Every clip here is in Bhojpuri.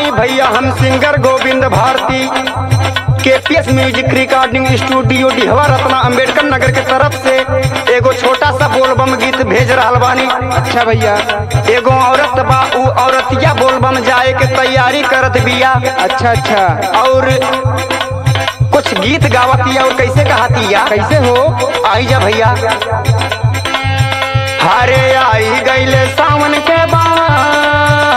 जी भैया, हम singer Govind Bharti KPS music recording studio Dihwa Ratna Ambedkar Nagar के तरफ से एगो छोटा सा बोलबम गीत भेज रहा बानी। अच्छा भैया। एगो औरत बा, उ औरतिया बोलबम जाए के तैयारी करत बिया। अच्छा अच्छा। और कुछ गीत गावतिया और कैसे गातिया, कैसे हो? आई जा भैया। हरे आई गईले सावन के बाद,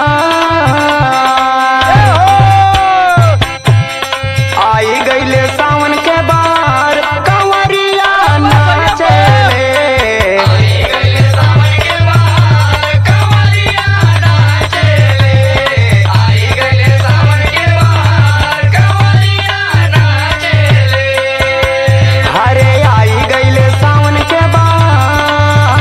आई गईले सावन के बार कंवरिया नाचे, आई गईले सावन के बार कंवरिया नाचे, आई गईले सावन के बार कंवरिया नाचे। हरे आई गईले सावन के बार,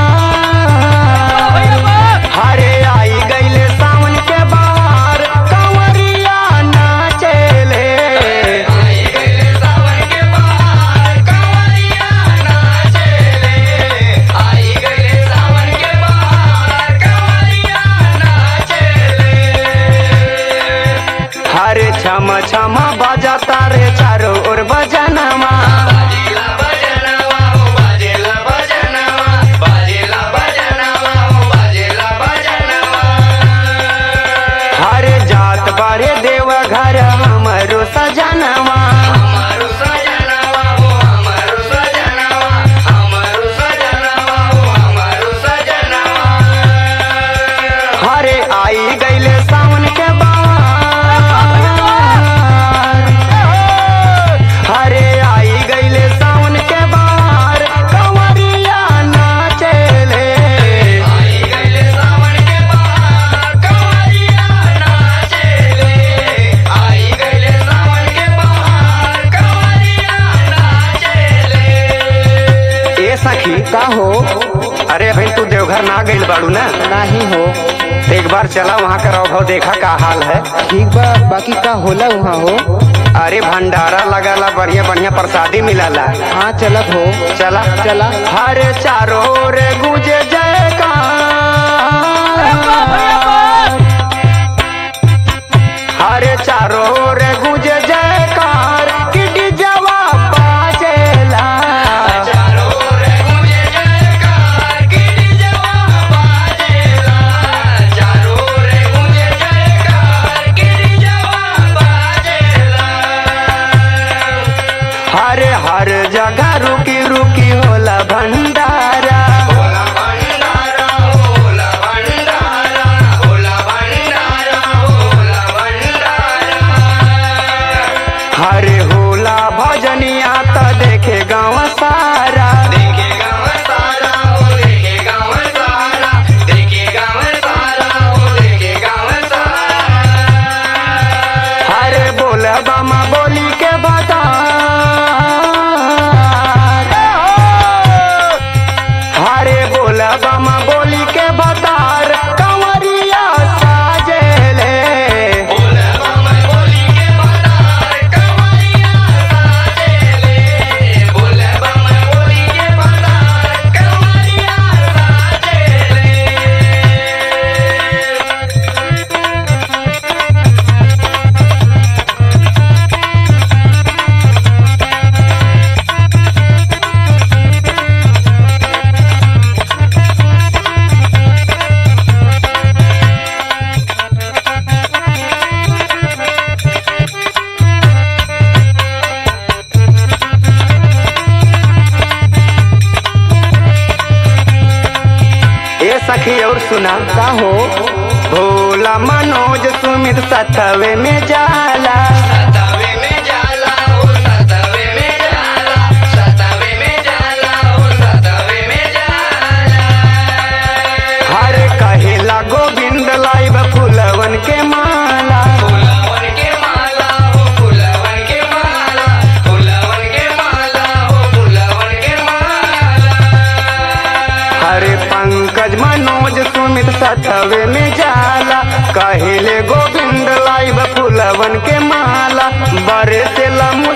हरे आई गईले सावन के बार कंवरिया नाचे, आई गईले सावन के बार कंवरिया नाचे, आई गईले सावन के बार कंवरिया नाचे। हरे छम छम बजाता रे चारों ओर बजनवा, बाजेला बजनवा हो, बाजेला बजनवा, बाजेला बजनवा हो, बाजेला बजनवा। हरे जात बारे देव घर हमरो सजनवा, हमरो सजनवा हो, हमरो सजनवा, हमरो सजनवा हो, हमरो सजनवा। हरे आई गईले सावन के बार, हरे आई गईले सावन के बार कंवरिया नाचेले, आई गईले सावन के बार कंवरिया नाचेले, आई गईले सावन के बार कंवरिया नाचेले। ए सखी का हो? अरे भाई तू देवघर ना गइल बाड़ू ना? नहीं हो। तो एक बार चला वहाँ का रौभव देखा का हाल है। ठीक बा, बाकी का होला वहाँ हो? अरे भंडारा लगाला, बढ़िया बढ़िया प्रसादी मिलाला। हाँ चलत हो। चला चला। हर चारों ओर गूंजे जयकार, हर चारों ओर गूंजे जयकार कि डीजवा बाजेला, चारों ओर गूंजे जयकार कि डीजवा बाजेला, चारों ओर गूंजे जयकार कि डीजवा बाजेला। हर जगह रुकी रुकी होला भंडारा, होला भंडारा, होला भंडारा, होला भंडारा, होला भंडारा। हरे होला भजनिया त देखे गाँव सारा, देखे गाँव सारा हो, देखे गाँव सारा, देखे गाँव सारा हो, देखे गाँव सारा। हरे बोल बामा बोली के बता, हरे बोला बामा बोली के बतार कंवरिया साजेले, बोला बामा बोली के बतार कंवरिया साजेले, बोला बामा बोली के बतार कंवरिया साजेले। ए सखी और सुना का हो? भोला मनोज सुमित सतवे में जाला, सतवे में जाला हो, सतवे में जाला, सतवे में जाला हो, सतवे में जाला। हर कहिला गोविंद लाइब फुलवन के माला, फुलवन के माला हो, फुलवन के माला, फुलवन के माला हो, फुलवन के माला। हरे पंकज मनोज सुमित सतवे में जाला, कहिले गोविंद लाइब फुलवन के माला, बरे से लम